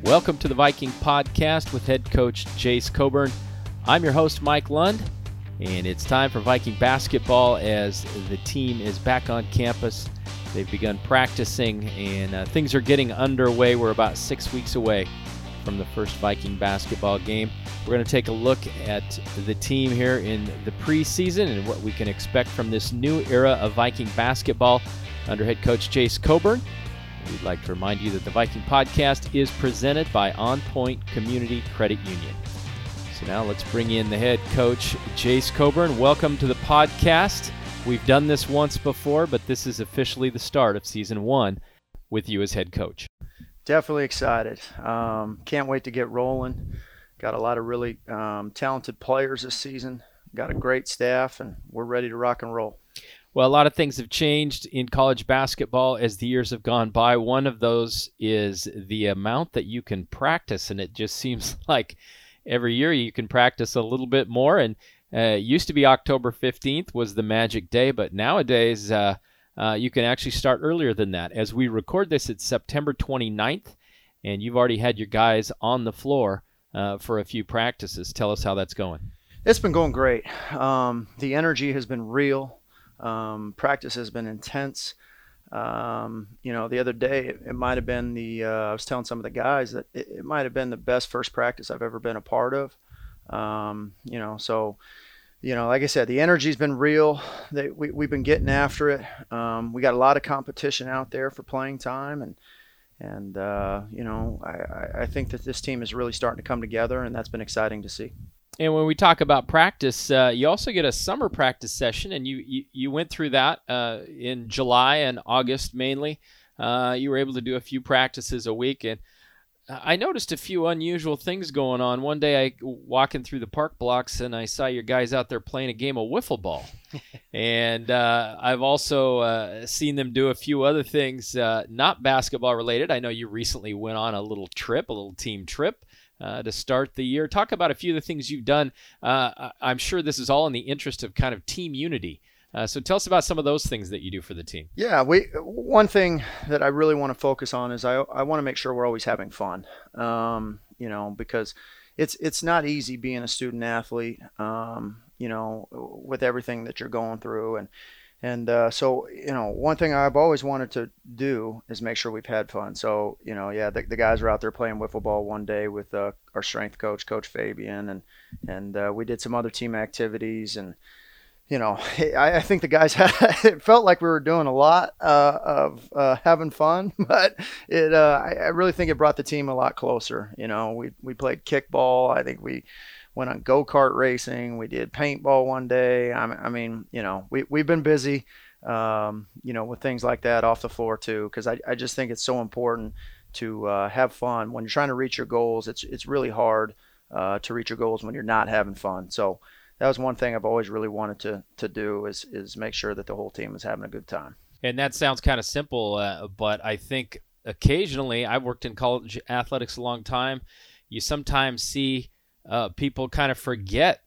Welcome to the Viking Podcast with head coach Jace Coburn. I'm your host, Mike Lund, and it's time for Viking basketball as the team is back on campus. They've begun practicing, and things are getting underway. We're about 6 weeks away from the first Viking basketball game. We're going to take a look at the team here in the preseason and what we can expect from this new era of Viking basketball under head coach Jace Coburn. We'd like to remind you that the Viking Podcast is presented by On Point Community Credit Union. So now let's bring in the head coach, Jace Coburn. Welcome to the podcast. We've done this once before, but this is officially the start of season one with you as head coach. Definitely excited. Can't wait to get rolling. Got a lot of really talented players this season. Got a great staff, and we're ready to rock and roll. Well, a lot of things have changed in college basketball as the years have gone by. One of those is the amount that you can practice, and it just seems like every year you can practice a little bit more. And it used to be October 15th was the magic day, but nowadays you can actually start earlier than that. As we record this, it's September 29th, and you've already had your guys on the floor for a few practices. Tell us how that's going. It's been going great. The energy has been real. Practice has been intense. The other day it might have been I was telling some of the guys that it might have been the best first practice I've ever been a part of. Like I said, the energy's been real. We've been getting after it. We got a lot of competition out there for playing time, and I think that this team is really starting to come together, and that's been exciting to see. And when we talk about practice, you also get a summer practice session, and you went through that in July and August mainly. You were able to do a few practices a week, and I noticed a few unusual things going on. One day I walking through the park blocks, and I saw your guys out there playing a game of wiffle ball. And I've also seen them do a few other things not basketball related. I know you recently went on a little team trip. To start the year. Talk about a few of the things you've done. I'm sure this is all in the interest of kind of team unity. So tell us about some of those things that you do for the team. Yeah, one thing that I really want to focus on is I want to make sure we're always having fun. Because it's not easy being a student athlete, with everything that you're going through. So one thing I've always wanted to do is make sure we've had fun. So, the guys were out there playing wiffle ball one day with our strength coach, Coach Fabian, and we did some other team activities. And, I think the guys it felt like we were doing a lot of having fun, but I really think it brought the team a lot closer. We played kickball. I think we went on go-kart racing. We did paintball one day. We've been busy, with things like that off the floor too, because I just think it's so important to have fun. When you're trying to reach your goals, it's really hard to reach your goals when you're not having fun. So that was one thing I've always really wanted to do is make sure that the whole team is having a good time. And that sounds kind of simple, but I think occasionally, I've worked in college athletics a long time, you sometimes see people kind of forget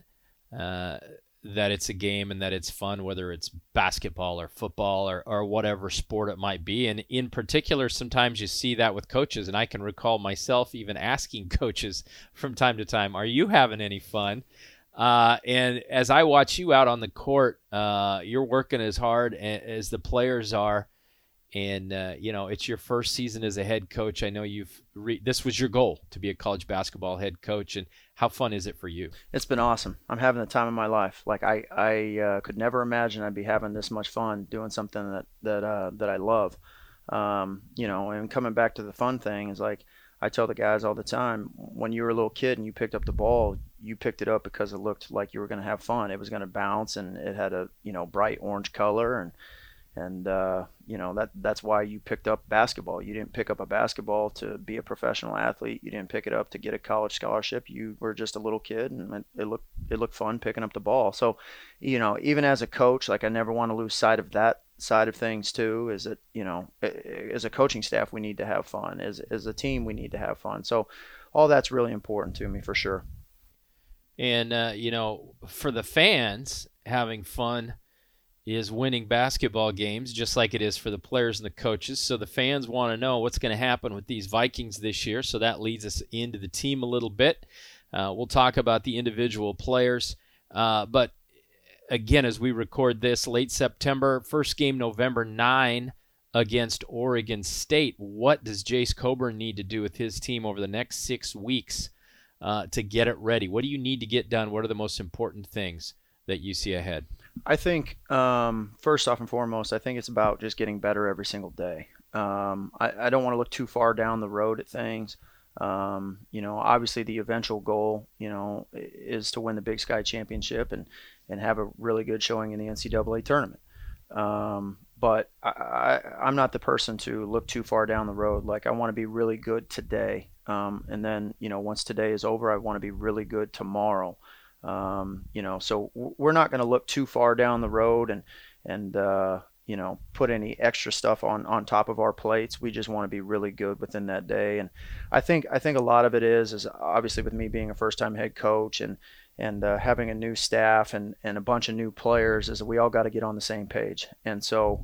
that it's a game and that it's fun, whether it's basketball or football or whatever sport it might be. And in particular, sometimes you see that with coaches. And I can recall myself even asking coaches from time to time, are you having any fun? And as I watch you out on the court, you're working as hard as the players are. And, it's your first season as a head coach. I know this was your goal, to be a college basketball head coach. And how fun is it for you? It's been awesome. I'm having the time of my life. Like I could never imagine I'd be having this much fun doing something that I love. And coming back to the fun thing is like, I tell the guys all the time, when you were a little kid and you picked up the ball, you picked it up because it looked like you were going to have fun. It was going to bounce, and it had a, bright orange color, and that's why you picked up basketball. You didn't pick up a basketball to be a professional athlete. You didn't pick it up to get a college scholarship. You were just a little kid, and it looked fun picking up the ball. So, even as a coach, like I never want to lose sight of that side of things too. Is that as a coaching staff, we need to have fun. As a team, we need to have fun. So, all that's really important to me for sure. And for the fans, having fun is winning basketball games, just like it is for the players and the coaches. So the fans want to know what's going to happen with these Vikings this year. So that leads us into the team a little bit. We'll talk about the individual players. But again, as we record this, late September, first game November 9 against Oregon State. What does Jace Coburn need to do with his team over the next 6 weeks to get it ready? What do you need to get done? What are the most important things that you see ahead? I think, first off and foremost, I think it's about just getting better every single day. I don't want to look too far down the road at things. Obviously the eventual goal, is to win the Big Sky Championship and have a really good showing in the NCAA tournament. But I'm not the person to look too far down the road. Like, I want to be really good today. And then, once today is over, I want to be really good tomorrow. So we're not going to look too far down the road and put any extra stuff on top of our plates. We just want to be really good within that day. And I think a lot of it is obviously with me being a first-time head coach and having a new staff and a bunch of new players, is we all got to get on the same page. And so,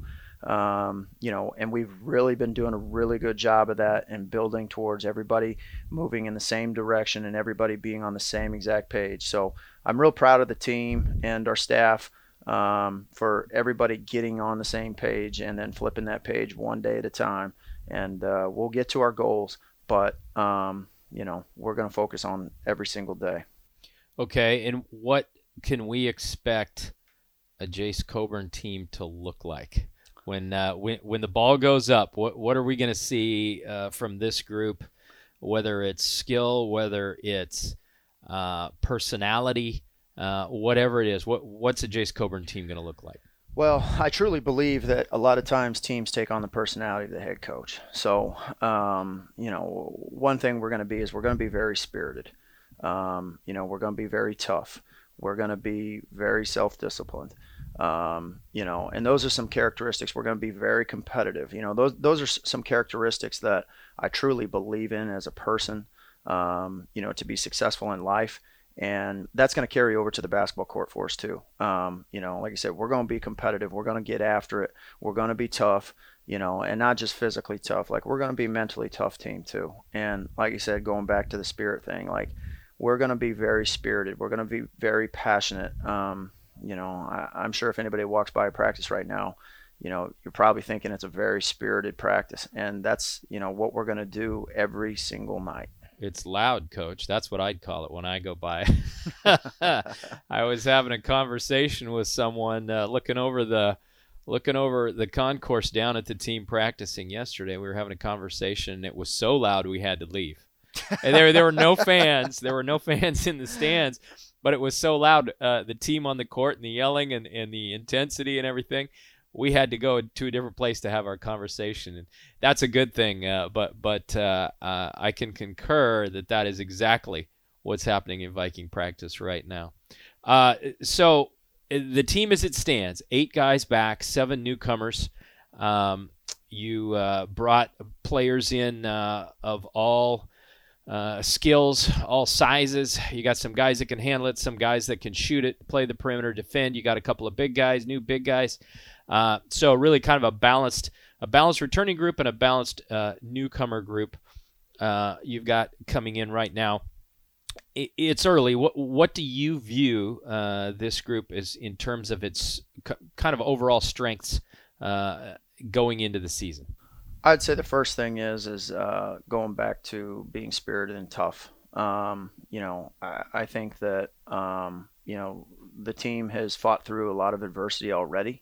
and we've really been doing a really good job of that and building towards everybody moving in the same direction and everybody being on the same exact page. So I'm real proud of the team and our staff for everybody getting on the same page and then flipping that page one day at a time. And we'll get to our goals, but, we're going to focus on every single day. Okay, and what can we expect a Jace Coburn team to look like? When the ball goes up, what are we going to see from this group, whether it's skill, whether it's personality, whatever it is? What's a Jace Coburn team going to look like? Well, I truly believe that a lot of times teams take on the personality of the head coach. So, one thing we're going to be is we're going to be very spirited. We're going to be very tough. We're going to be very self-disciplined. And those are some characteristics. We're going to be very competitive. Those are some characteristics that I truly believe in as a person, to be successful in life. And that's going to carry over to the basketball court for us too. Like I said, we're going to be competitive. We're going to get after it. We're going to be tough, and not just physically tough. Like, we're going to be mentally tough team too. And like I said, going back to the spirit thing, like, we're going to be very spirited. We're going to be very passionate. I'm sure if anybody walks by a practice right now, you're probably thinking it's a very spirited practice. And that's, what we're going to do every single night. It's loud, Coach. That's what I'd call it when I go by. I was having a conversation with someone looking over the concourse down at the team practicing yesterday. We were having a conversation, and it was so loud we had to leave. And there were no fans. There were no fans in the stands, but it was so loud. The team on the court and the yelling and the intensity and everything. We had to go to a different place to have our conversation, and that's a good thing. But I can concur that is exactly what's happening in Viking practice right now. So the team as it stands, 8 guys back, 7 newcomers. You brought players in of all skills, all sizes. You got some guys that can handle it, some guys that can shoot it, play the perimeter, defend. You got a couple of big guys, new big guys. So really kind of a balanced returning group and a balanced newcomer group you've got coming in right now. It's early. What do you view this group as in terms of its kind of overall strengths going into the season? I'd say the first thing is going back to being spirited and tough. I think that the team has fought through a lot of adversity already.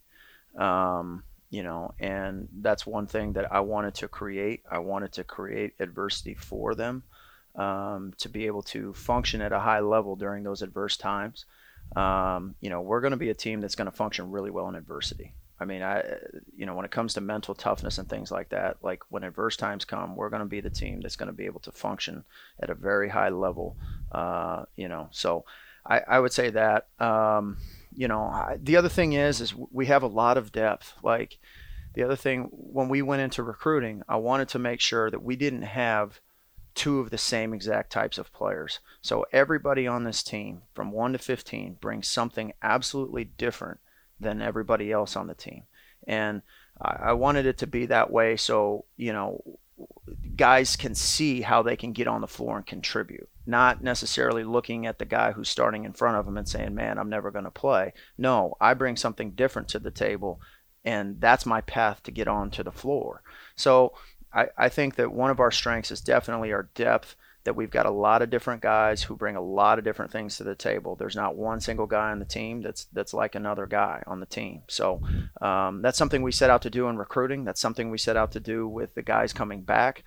And that's one thing that I wanted to create. I wanted to create adversity for them, to be able to function at a high level during those adverse times. We're going to be a team that's going to function really well in adversity. I mean, when it comes to mental toughness and things like that, like when adverse times come, we're going to be the team that's going to be able to function at a very high level. So I would say that. The other thing is we have a lot of depth. Like, the other thing, when we went into recruiting, I wanted to make sure that we didn't have 2 of the same exact types of players. So everybody on this team from 1 to 15 brings something absolutely different than everybody else on the team. And I wanted it to be that way so, guys can see how they can get on the floor and contribute, not necessarily looking at the guy who's starting in front of them and saying, man, I'm never going to play. No, I bring something different to the table, and that's my path to get onto the floor. So I think that one of our strengths is definitely our depth, that we've got a lot of different guys who bring a lot of different things to the table. There's not one single guy on the team that's like another guy on the team. So that's something we set out to do in recruiting. That's something we set out to do with the guys coming back.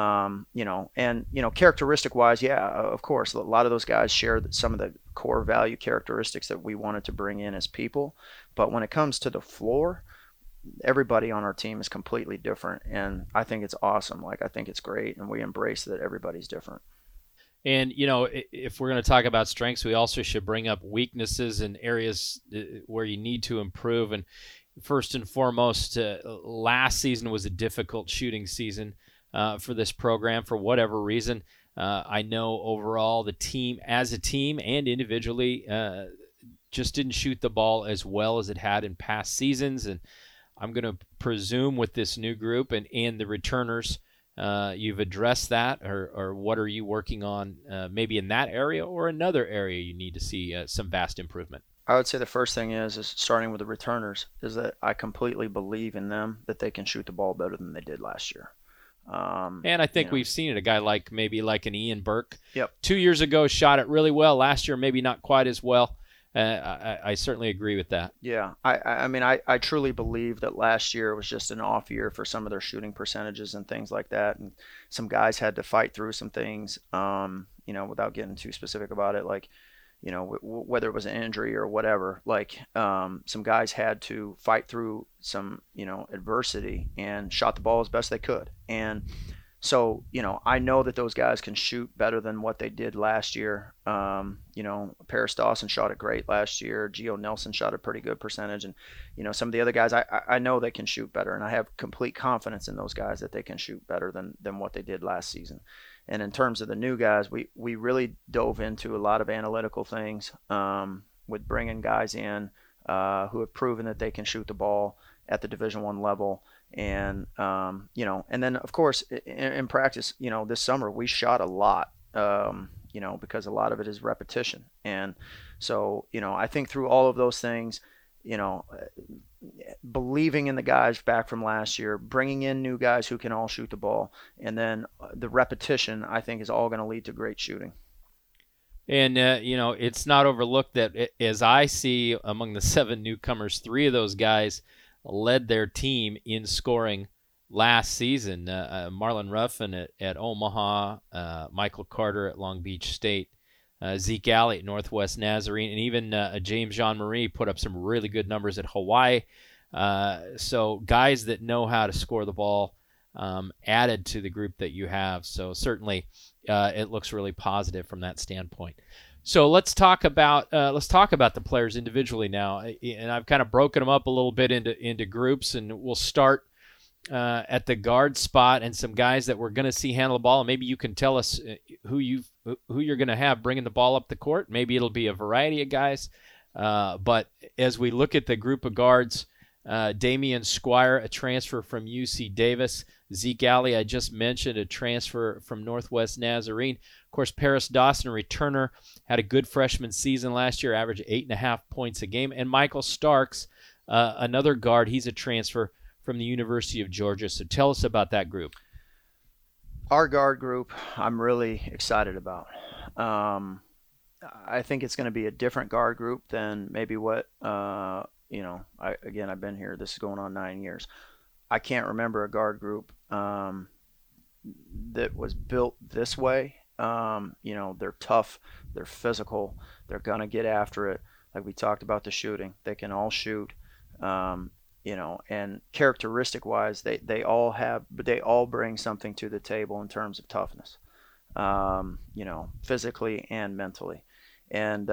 Characteristic wise, yeah, of course, a lot of those guys share some of the core value characteristics that we wanted to bring in as people. But when it comes to the floor, everybody on our team is completely different, and I think it's awesome. I think it's great, and we embrace that everybody's different. And if we're going to talk about strengths, we also should bring up weaknesses and areas where you need to improve. And first and foremost, last season was a difficult shooting season for this program for whatever reason. I know overall the team, as a team and individually, just didn't shoot the ball as well as it had in past seasons. And I'm going to presume with this new group and the returners, you've addressed that, or what are you working on maybe in that area or another area you need to see some vast improvement? I would say the first thing is starting with the returners, is that I completely believe in them, that they can shoot the ball better than they did last year. And I think we've seen it. A guy like an Ian Burke, yep, 2 years ago shot it really well. Last year, maybe not quite as well. I certainly agree with that. Yeah, I truly believe that last year was just an off year for some of their shooting percentages and things like that, and some guys had to fight through some things, without getting too specific about it, whether it was an injury or whatever, some guys had to fight through some, adversity and shot the ball as best they could. And so, I know that those guys can shoot better than what they did last year. Paris Dawson shot it great last year. Gio Nelson shot a pretty good percentage. And, some of the other guys, I know they can shoot better. And I have complete confidence in those guys that they can shoot better than what they did last season. And in terms of the new guys, we really dove into a lot of analytical things with bringing guys in who have proven that they can shoot the ball at the Division I level. And, and then, of course, in practice, this summer we shot a lot, because a lot of it is repetition. And so, I think through all of those things, believing in the guys back from last year, bringing in new guys who can all shoot the ball, and then the repetition, I think, is all going to lead to great shooting. And, it's not overlooked that, as I see among the 7 newcomers, 3 of those guys led their team in scoring last season. Marlon Ruffin at Omaha, Michael Carter at Long Beach State, Zeke Alley at Northwest Nazarene, and even James Jean-Marie put up some really good numbers at Hawaii. So guys that know how to score the ball added to the group that you have. So certainly it looks really positive from that standpoint. So let's talk about the players individually now, and I've kind of broken them up a little bit into groups, and we'll start at the guard spot and some guys that we're going to see handle the ball. And maybe you can tell us who you're going to have bringing the ball up the court. Maybe it'll be a variety of guys, but as we look at the group of guards, Damian Squire, a transfer from UC Davis. Zeke Alley, I just mentioned, a transfer from Northwest Nazarene. Of course, Paris Dawson, a returner, had a good freshman season last year, averaged 8.5 points a game. And Michael Starks, another guard, he's a transfer from the University of Georgia. So tell us about that group. Our guard group, I'm really excited about. I think it's going to be a different guard group than maybe what I've been here. This is going on 9 years. I can't remember a guard group that was built this way. They're tough, they're physical, they're gonna get after it. Like we talked about the shooting, they can all shoot. And characteristic-wise, they all bring something to the table in terms of toughness, physically and mentally. And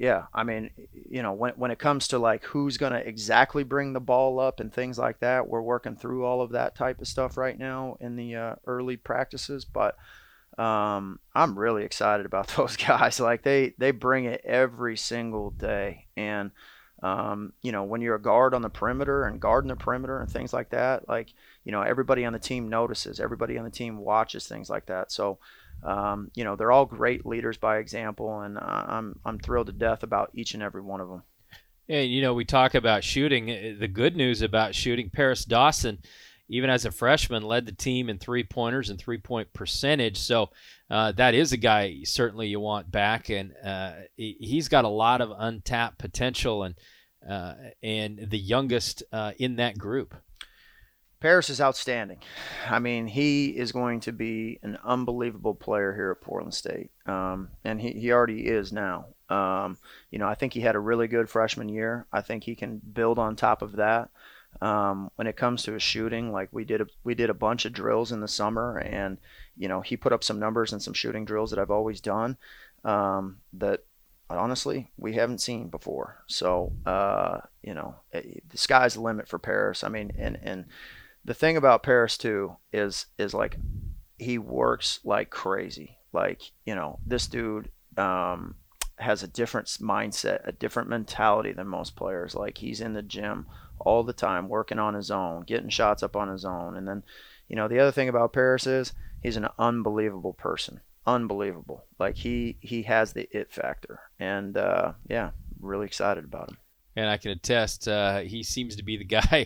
when it comes to who's going to exactly bring the ball up and things like that, we're working through all of that type of stuff right now in the early practices. But I'm really excited about those guys. They bring it every single day. And When you're a guard on the perimeter and guarding the perimeter and things like that, like, everybody on the team notices, everybody on the team watches things like that. So, they're all great leaders by example, and I'm thrilled to death about each and every one of them. And, we talk about shooting. The good news about shooting, Paris Dawson, even as a freshman, led the team in three-pointers and three-point percentage. So that is a guy certainly you want back, and he's got a lot of untapped potential, and the youngest in that group. Paris is outstanding. I mean, he is going to be an unbelievable player here at Portland State, and he already is now. I think he had a really good freshman year. I think he can build on top of that. When it comes to his shooting, like we did a bunch of drills in the summer, and he put up some numbers and some shooting drills that I've always done that honestly we haven't seen before. So the sky's the limit for Paris. I mean, and the thing about Paris too is like he works like crazy. Like, this dude has a different mindset, a different mentality than most players. Like, he's in the gym all the time, working on his own, getting shots up on his own. And then, the other thing about Paris is he's an unbelievable person. Unbelievable. Like, he has the it factor. And, really excited about him. And I can attest, he seems to be the guy.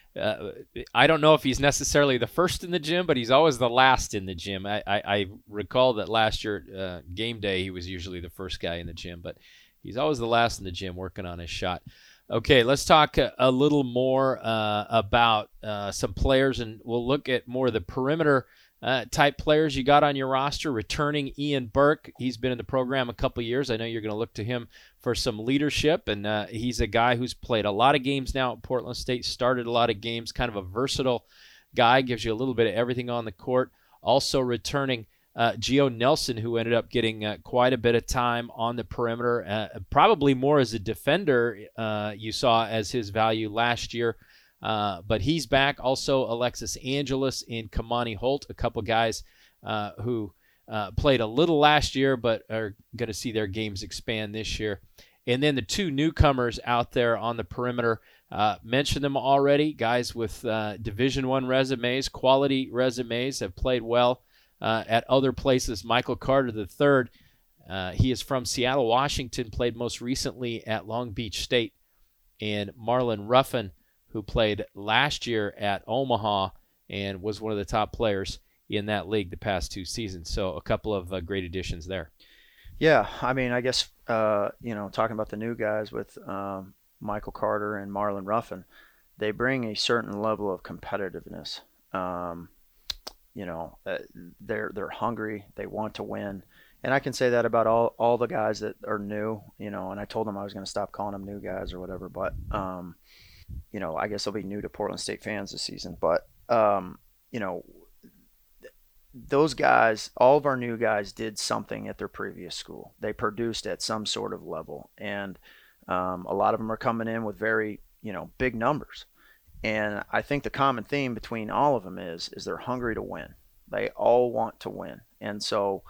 I don't know if he's necessarily the first in the gym, but he's always the last in the gym. I recall that last year, game day, he was usually the first guy in the gym, but he's always the last in the gym working on his shot. Okay, let's talk a little more about some players, and we'll look at more of the perimeter type players you got on your roster. Returning Ian Burke, he's been in the program a couple years. I know you're going to look to him for some leadership, and he's a guy who's played a lot of games now at Portland State, started a lot of games, kind of a versatile guy, gives you a little bit of everything on the court. Also returning Gio Nelson, who ended up getting quite a bit of time on the perimeter, probably more as a defender you saw as his value last year. But he's back. Also, Alexis Angeles and Kamani Holt, a couple guys who played a little last year but are going to see their games expand this year. And then the two newcomers out there on the perimeter, mentioned them already, guys with Division I resumes, quality resumes, have played well at other places. Michael Carter III, he is from Seattle, Washington, played most recently at Long Beach State. And Marlon Ruffin, who played last year at Omaha and was one of the top players in that league the past 2 seasons. So a couple of great additions there. Yeah, I mean, I guess, talking about the new guys with Michael Carter and Marlon Ruffin, they bring a certain level of competitiveness. They're hungry. They want to win. And I can say that about all the guys that are new, and I told them I was going to stop calling them new guys or whatever, but, I guess they'll be new to Portland State fans this season. But, those guys, all of our new guys did something at their previous school. They produced at some sort of level. And a lot of them are coming in with very, big numbers. And I think the common theme between all of them is they're hungry to win. They all want to win. And so,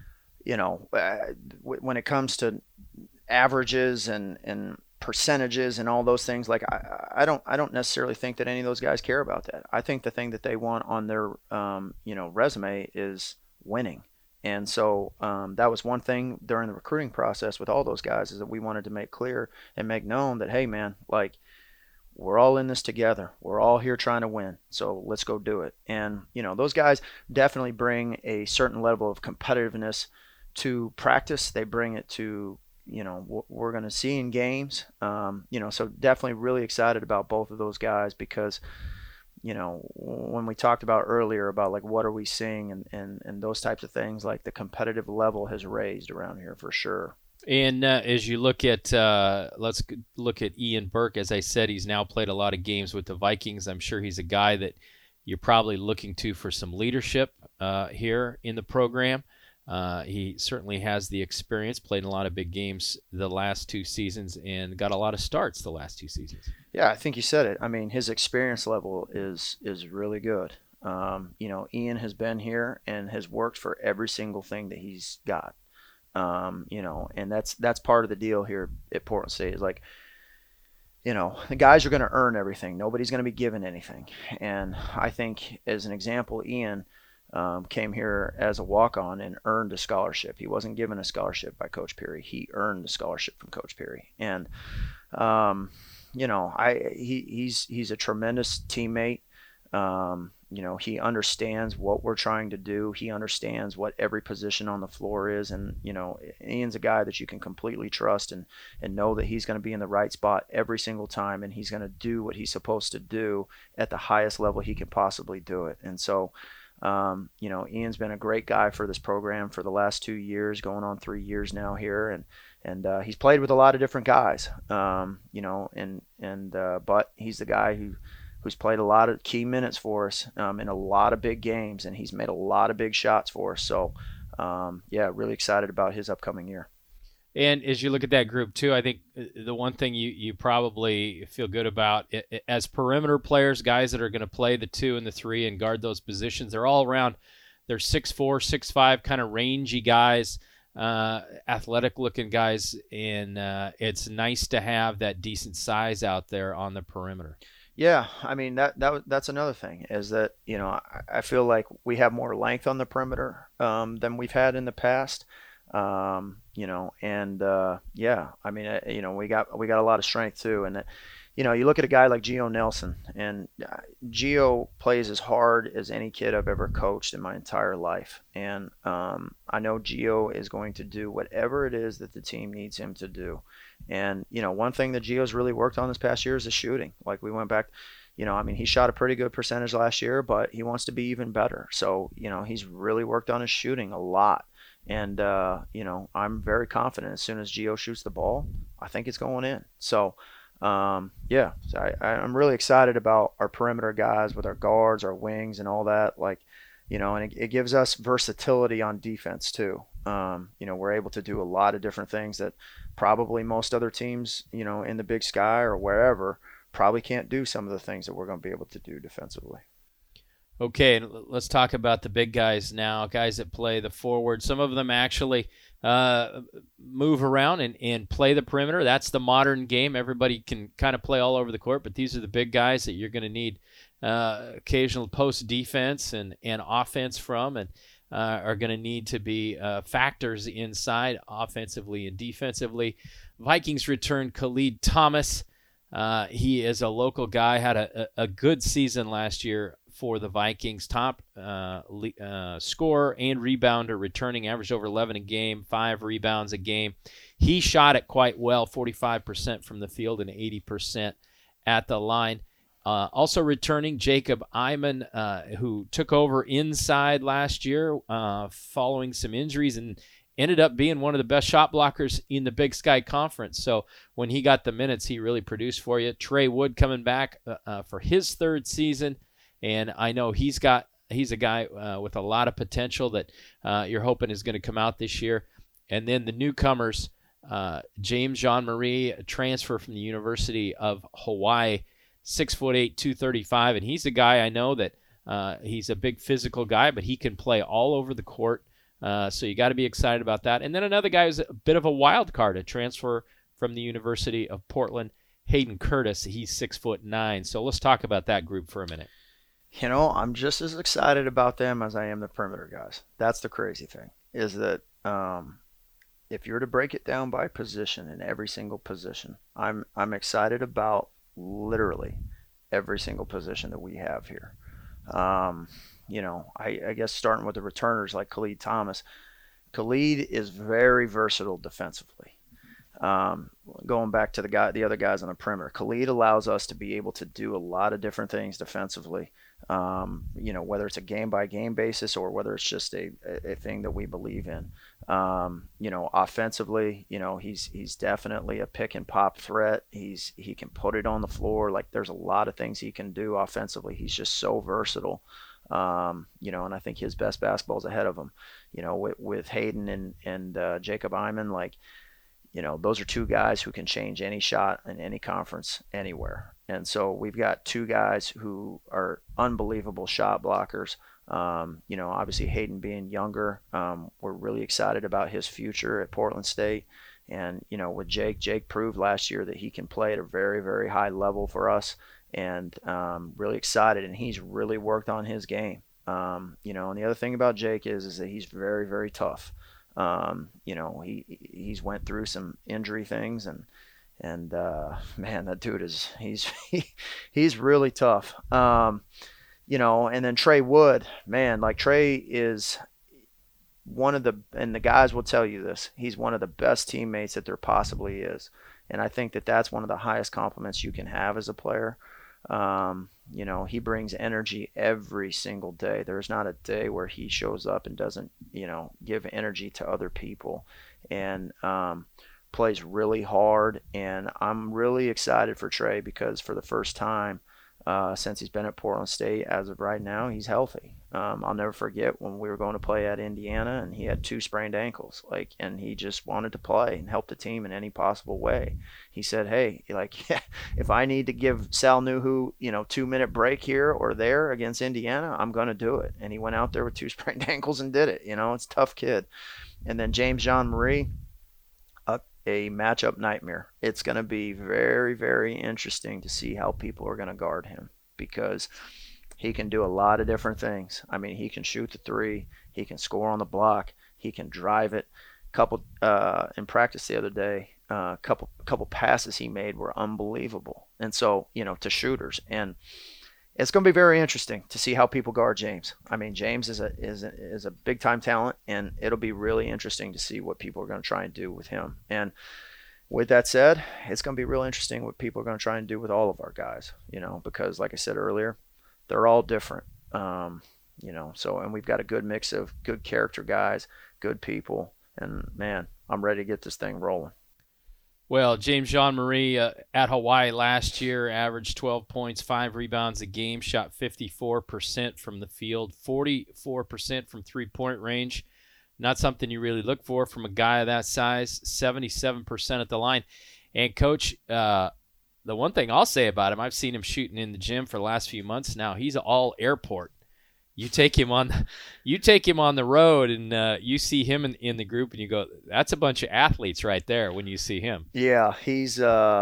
when it comes to averages and percentages and all those things, like I don't necessarily think that any of those guys care about that. I think the thing that they want on their resume is winning. And so that was one thing during the recruiting process with all those guys, is that we wanted to make clear and make known that, hey man, like, we're all in this together. We're all here trying to win. So let's go do it. And, those guys definitely bring a certain level of competitiveness to practice. They bring it to, what we're going to see in games. So definitely really excited about both of those guys, because, when we talked about earlier about like what are we seeing and those types of things, like the competitive level has raised around here for sure. And as you look at, let's look at Ian Burke. As I said, he's now played a lot of games with the Vikings. I'm sure he's a guy that you're probably looking to for some leadership here in the program. He certainly has the experience, played in a lot of big games the last 2 seasons, and got a lot of starts the last 2 seasons. Yeah, I think you said it. I mean, his experience level is really good. Ian has been here and has worked for every single thing that he's got. And that's part of the deal here at Portland State, is like, the guys are going to earn everything. Nobody's going to be given anything. And I think, as an example, Ian came here as a walk-on and earned a scholarship. He wasn't given a scholarship by Coach Peary. He earned a scholarship from Coach Peary. And, he's a tremendous teammate. He understands what we're trying to do. He understands what every position on the floor is. And, Ian's a guy that you can completely trust and know that he's going to be in the right spot every single time. And he's going to do what he's supposed to do at the highest level he can possibly do it. And so, Ian's been a great guy for this program for the last 2 years, going on 3 years now here. And he's played with a lot of different guys, but he's the guy who's played a lot of key minutes for us in a lot of big games, and he's made a lot of big shots for us. So, really excited about his upcoming year. And as you look at that group too, I think the one thing you probably feel good about as perimeter players, guys that are going to play the 2 and the 3 and guard those positions, they're all around. They're 6'4", 6'5", kind of rangy guys, athletic-looking guys, and it's nice to have that decent size out there on the perimeter. Yeah, I mean that's another thing is that I feel like we have more length on the perimeter than we've had in the past. We got a lot of strength too, and you look at a guy like Gio Nelson, and Gio plays as hard as any kid I've ever coached in my entire life, and I know Gio is going to do whatever it is that the team needs him to do. And one thing that Gio's really worked on this past year is the shooting. Like we went back, he shot a pretty good percentage last year, but he wants to be even better. So he's really worked on his shooting a lot. And, I'm very confident as soon as Gio shoots the ball, I think it's going in. So, I'm really excited about our perimeter guys with our guards, our wings, and all that. And it gives us versatility on defense too. We're able to do a lot of different things that probably most other teams, in the Big Sky or wherever, probably can't do some of the things that we're going to be able to do defensively. Okay, and let's talk about the big guys now, guys that play the forward. Some of them actually move around and play the perimeter. That's the modern game. Everybody can kind of play all over the court, but these are the big guys that you're going to need occasional post defense and offense from, and are going to need to be factors inside offensively and defensively. Vikings return Khalid Thomas. He is a local guy, had a good season last year for the Vikings. Top scorer and rebounder, returning, averaged over 11 a game, 5 rebounds a game. He shot it quite well, 45% from the field and 80% at the line. Also returning, Jacob Iman, who took over inside last year following some injuries and ended up being one of the best shot blockers in the Big Sky Conference. So when he got the minutes, he really produced for you. Trey Wood coming back for his 3rd season. And I know he's a guy with a lot of potential that you're hoping is going to come out this year. And then the newcomers, James Jean-Marie, a transfer from the University of Hawaii, 6'8", 235. And he's a guy I know that he's a big physical guy, but he can play all over the court. So you got to be excited about that. And then another guy who's a bit of a wild card, a transfer from the University of Portland, Hayden Curtis. He's 6'9". So let's talk about that group for a minute. I'm just as excited about them as I am the perimeter guys. That's the crazy thing, is that if you were to break it down by position, in every single position, I'm excited about literally every single position that we have here. I guess starting with the returners like Khalid Thomas. Khalid is very versatile defensively. Going back to the other guys on the perimeter, Khalid allows us to be able to do a lot of different things defensively. Whether it's a game-by-game basis or whether it's just a thing that we believe in. Offensively, he's definitely a pick-and-pop threat. He can put it on the floor. Like, there's a lot of things he can do offensively. He's just so versatile. And I think his best basketball is ahead of him. With Hayden and Jacob Iman, those are 2 guys who can change any shot in any conference anywhere. And so we've got 2 guys who are unbelievable shot blockers. Obviously Hayden being younger, we're really excited about his future at Portland State. And, with Jake proved last year that he can play at a very, very high level for us, and really excited. And he's really worked on his game. And the other thing about Jake is that he's very, very tough. He's went through some injury things, and man, that dude he's really tough. And then Trey Wood, man, like Trey is and the guys will tell you this, he's one of the best teammates that there possibly is. And I think that that's one of the highest compliments you can have as a player. He brings energy every single day. There's not a day where he shows up and doesn't, give energy to other people, and plays really hard. And I'm really excited for Trey because for the first time since he's been at Portland State, as of right now, he's healthy. I'll never forget when we were going to play at Indiana and he had 2 sprained ankles, and he just wanted to play and help the team in any possible way. He said, hey, if I need to give Sal Nuhu, 2-minute break here or there against Indiana, I'm going to do it. And he went out there with 2 sprained ankles and did it. It's a tough kid. And then James Jean-Marie, a matchup nightmare. It's going to be very, very interesting to see how people are going to guard him, because he can do a lot of different things. I mean, he can shoot the 3, he can score on the block, he can drive it. In practice the other day, couple passes he made were unbelievable. And so, to shooters, and it's going to be very interesting to see how people guard James. I mean, James is a big time talent, and it'll be really interesting to see what people are going to try and do with him. And with that said, it's going to be real interesting what people are going to try and do with all of our guys, because like I said earlier, they're all different. And we've got a good mix of good character guys, good people, and man, I'm ready to get this thing rolling. Well, James Jean-Marie at Hawaii last year averaged 12 points, 5 rebounds a game, shot 54% from the field, 44% from three-point range. Not something you really look for from a guy of that size, 77% at the line. And, Coach, the one thing I'll say about him, I've seen him shooting in the gym for the last few months now. He's all airport. You take him on the road, and you see him in the group, and you go, "That's a bunch of athletes right there." When you see him, yeah, he's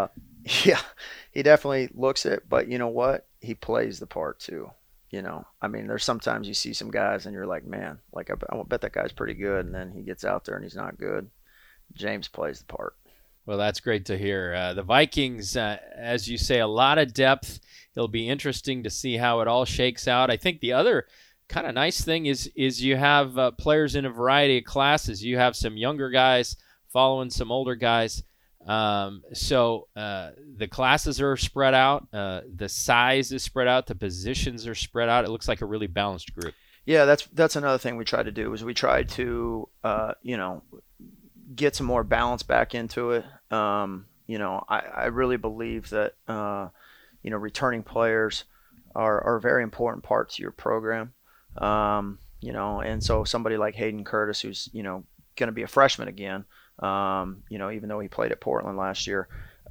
he definitely looks it, but you know what? He plays the part too. I mean, there's sometimes you see some guys, and you're like, man, I bet that guy's pretty good, and then he gets out there and he's not good. James plays the part. Well, that's great to hear. The Vikings, as you say, a lot of depth. It'll be interesting to see how it all shakes out. I think the other kind of nice thing is you have players in a variety of classes. You have some younger guys following some older guys. So the classes are spread out. The size is spread out. The positions are spread out. It looks like a really balanced group. Yeah, that's another thing we try to do is we try to get some more balance back into it. I really believe that returning players are a very important part to your program. And so somebody like Hayden Curtis, who's going to be a freshman again, even though he played at Portland last year,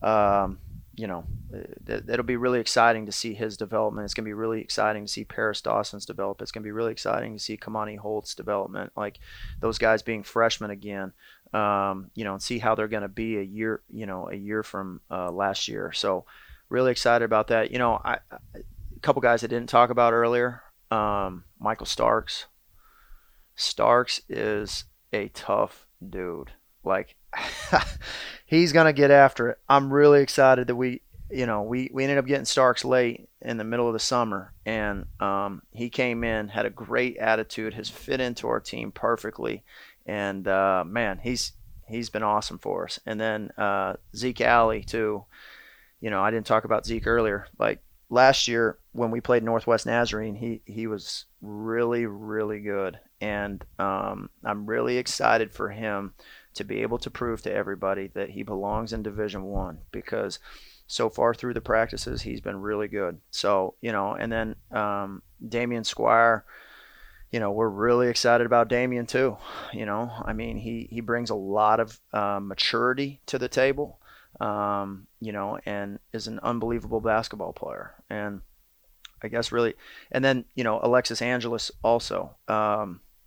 it'll be really exciting to see his development. It's going to be really exciting to see Paris Dawson's develop. It's going to be really exciting to see Kamani Holt's development, like those guys being freshmen again. And see how they're going to be a year from last year. So really excited about that. A couple guys I didn't talk about earlier, Michael Starks. Starks is a tough dude. Like he's going to get after it. I'm really excited that we ended up getting Starks late in the middle of the summer, and he came in, had a great attitude, has fit into our team perfectly. And, man, he's been awesome for us. And then Zeke Alley, too. I didn't talk about Zeke earlier. Like last year when we played Northwest Nazarene, he was really, really good. And I'm really excited for him to be able to prove to everybody that he belongs in Division I, because so far through the practices, he's been really good. So, and then Damian Squire, we're really excited about Damian too. I mean, he brings a lot of maturity to the table, and is an unbelievable basketball player. And I guess really, and then, Alexis Angeles also,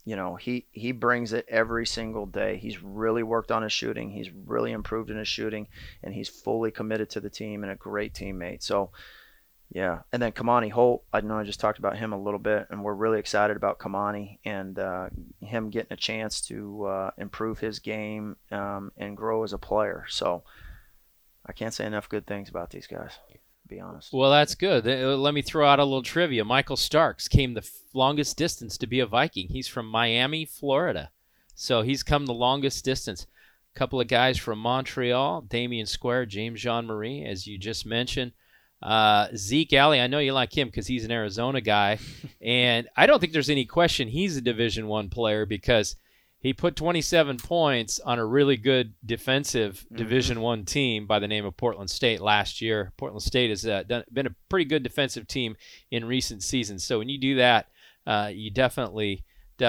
he brings it every single day. He's really worked on his shooting. He's really improved in his shooting, and he's fully committed to the team and a great teammate. So, yeah. And then Kamani Holt, I know I just talked about him a little bit, and we're really excited about Kamani and him getting a chance to improve his game and grow as a player. So I can't say enough good things about these guys, to be honest. Well, that's good. Let me throw out a little trivia. Michael Starks came the longest distance to be a Viking. He's from Miami, Florida. So he's come the longest distance. A couple of guys from Montreal, Damian Square, James Jean-Marie, as you just mentioned. Zeke Alley, I know you like him because he's an Arizona guy. And I don't think there's any question he's a Division I player because he put 27 points on a really good defensive Division I team by the name of Portland State last year. Portland State has been a pretty good defensive team in recent seasons. So when you do that, you definitely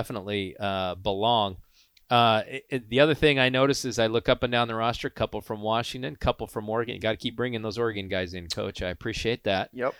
belong. The other thing I notice is I look up and down the roster, a couple from Washington, a couple from Oregon. You got to keep bringing those Oregon guys in, Coach. I appreciate that. Yep.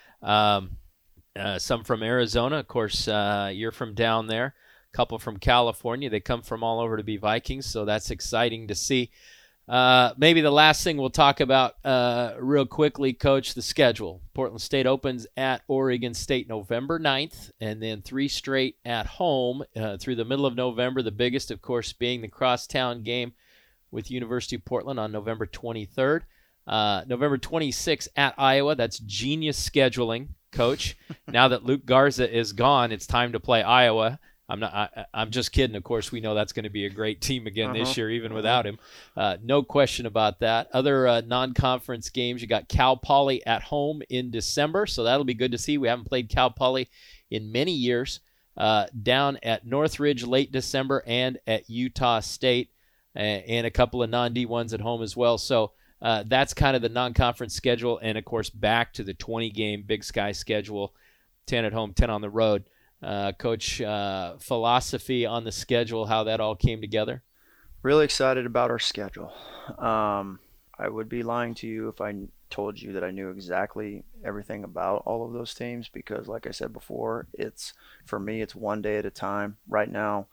Some from Arizona. Of course, you're from down there. Couple from California. They come from all over to be Vikings, so that's exciting to see. Maybe the last thing we'll talk about real quickly, Coach, the schedule. Portland State opens at Oregon State November 9th, and then 3 straight at home through the middle of November, the biggest, of course, being the crosstown game with University of Portland on November 23rd. November 26th at Iowa. That's genius scheduling, Coach. Now that Luke Garza is gone, it's time to play Iowa. I'm just kidding. Of course, we know that's going to be a great team again this year, even without him. No question about that. Other non-conference games, you got Cal Poly at home in December, so that'll be good to see. We haven't played Cal Poly in many years. Down at Northridge late December and at Utah State, and a couple of non-D1s at home as well. So that's kind of the non-conference schedule, and of course back to the 20-game Big Sky schedule, 10 at home, 10 on the road. Coach, philosophy on the schedule, how that all came together? Really excited about our schedule. I would be lying to you if I told you that I knew exactly everything about all of those teams because, like I said before, for me, it's one day at a time. Right now,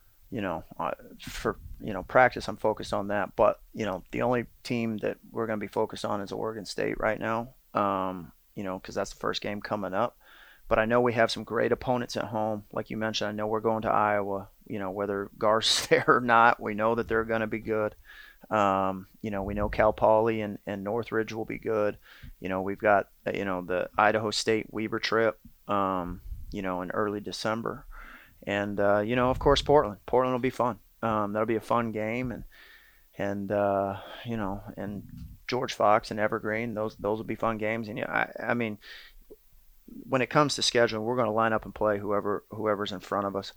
for practice, I'm focused on that. But, the only team that we're going to be focused on is Oregon State right now, because that's the first game coming up. But I know we have some great opponents at home. Like you mentioned, I know we're going to Iowa. Whether Gar's there or not, we know that they're going to be good. We know Cal Poly and Northridge will be good. We've got, the Idaho State Weber trip, in early December. And, of course, Portland. Portland will be fun. That'll be a fun game. And George Fox and Evergreen, those will be fun games. And, I mean, when it comes to scheduling, we're going to line up and play whoever's in front of us,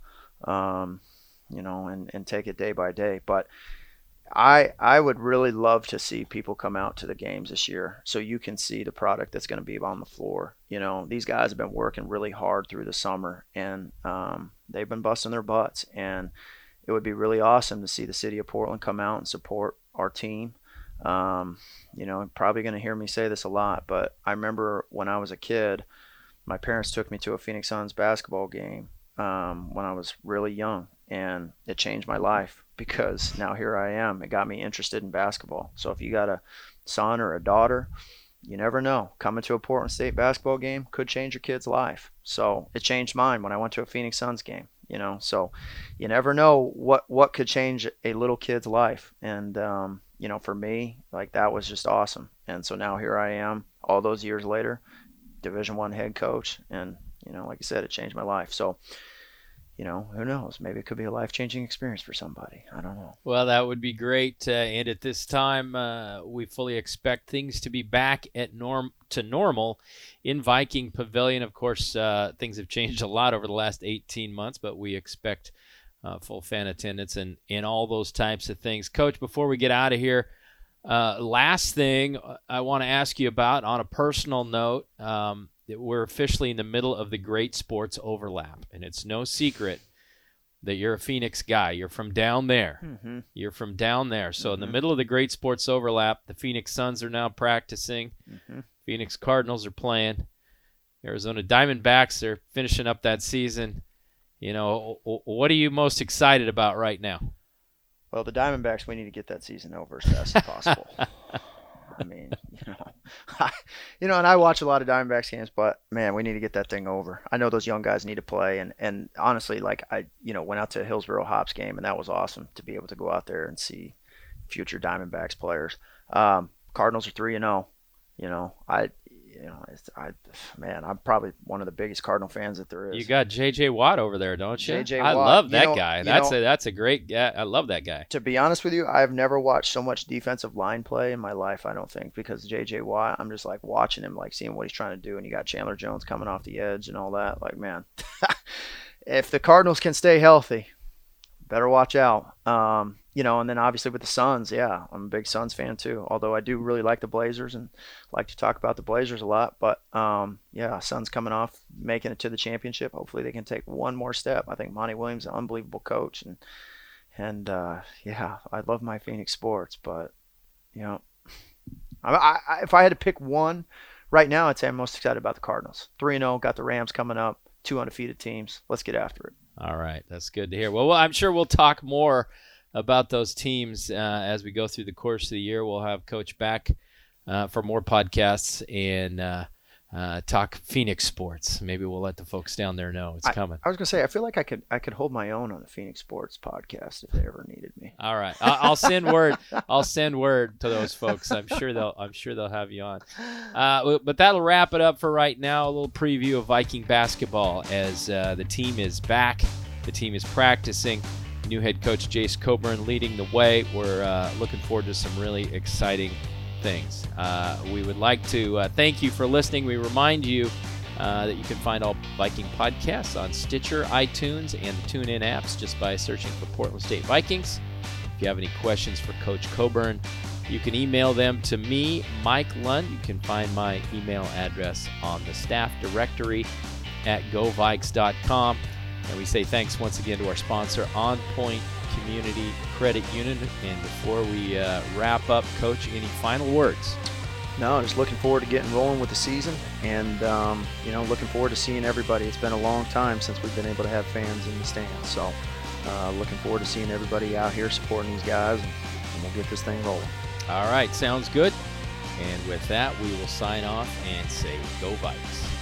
and take it day by day. But I would really love to see people come out to the games this year so you can see the product that's going to be on the floor. These guys have been working really hard through the summer, and they've been busting their butts. And it would be really awesome to see the city of Portland come out and support our team. Probably going to hear me say this a lot, but I remember when I was a kid, my parents took me to a Phoenix Suns basketball game when I was really young, and it changed my life because now here I am. It got me interested in basketball. So if you got a son or a daughter, you never know. Coming to a Portland State basketball game could change your kid's life. So it changed mine when I went to a Phoenix Suns game. So you never know what could change a little kid's life. And for me, like, that was just awesome. And so now here I am, all those years later, Division I head coach, and like I said, it changed my life. So who knows, maybe it could be a life-changing experience for somebody. I don't know. Well, that would be great. And at this time, we fully expect things to be back at normal in Viking Pavilion. Of course, things have changed a lot over the last 18 months, but we expect full fan attendance and all those types of things. Coach, before we get out of here, last thing I want to ask you about on a personal note, we're officially in the middle of the Great Sports Overlap, and it's no secret that you're a Phoenix guy. You're from down there. Mm-hmm. You're from down there. So in the middle of the Great Sports Overlap, the Phoenix Suns are now practicing. Mm-hmm. Phoenix Cardinals are playing. Arizona Diamondbacks are finishing up that season. what are you most excited about right now? Well, the Diamondbacks, we need to get that season over as fast as possible. I mean, and I watch a lot of Diamondbacks games, but man, we need to get that thing over. I know those young guys need to play, and honestly, like I went out to a Hillsboro Hops game, and that was awesome to be able to go out there and see future Diamondbacks players. Cardinals are 3-0. I'm probably one of the biggest Cardinal fans that there is. You got J.J. Watt over there, don't you? J.J. I Watt, love that guy. That's a great guy. I love that guy. To be honest with you, I've never watched so much defensive line play in my life, I don't think, because J.J. Watt, I'm just like watching him, like seeing what he's trying to do, and you got Chandler Jones coming off the edge and all that. Like, man, if the Cardinals can stay healthy, better watch out. And then obviously with the Suns, yeah, I'm a big Suns fan too. Although I do really like the Blazers and like to talk about the Blazers a lot. But Suns coming off making it to the championship. Hopefully they can take one more step. I think Monty Williams is an unbelievable coach, and I love my Phoenix sports. But if I had to pick one right now, I'd say I'm most excited about the Cardinals. 3-0, got the Rams coming up, 2 undefeated teams. Let's get after it. All right, that's good to hear. Well, I'm sure we'll talk more about those teams as we go through the course of the year. We'll have Coach back for more podcasts and talk Phoenix sports. Maybe we'll let the folks down there know it's coming. I was gonna say I feel like I could hold my own on the Phoenix sports podcast if they ever needed me. All right, I'll send word. I'll send word to those folks. I'm sure they'll have you on. But that'll wrap it up for right now. A little preview of Viking basketball as the team is back. The team is practicing. New head coach Jace Coburn leading the way. We're looking forward to some really exciting things. We would like to thank you for listening. We remind you that you can find all Viking podcasts on Stitcher, iTunes, and the TuneIn apps just by searching for Portland State Vikings. If you have any questions for Coach Coburn, you can email them to me, Mike Lund. You can find my email address on the staff directory at govikes.com. And we say thanks once again to our sponsor, On Point Community Credit Union. And before we wrap up, Coach, any final words? No, just looking forward to getting rolling with the season, and looking forward to seeing everybody. It's been a long time since we've been able to have fans in the stands, so looking forward to seeing everybody out here supporting these guys, and we'll get this thing rolling. All right, sounds good. And with that, we will sign off and say, Go Vikes.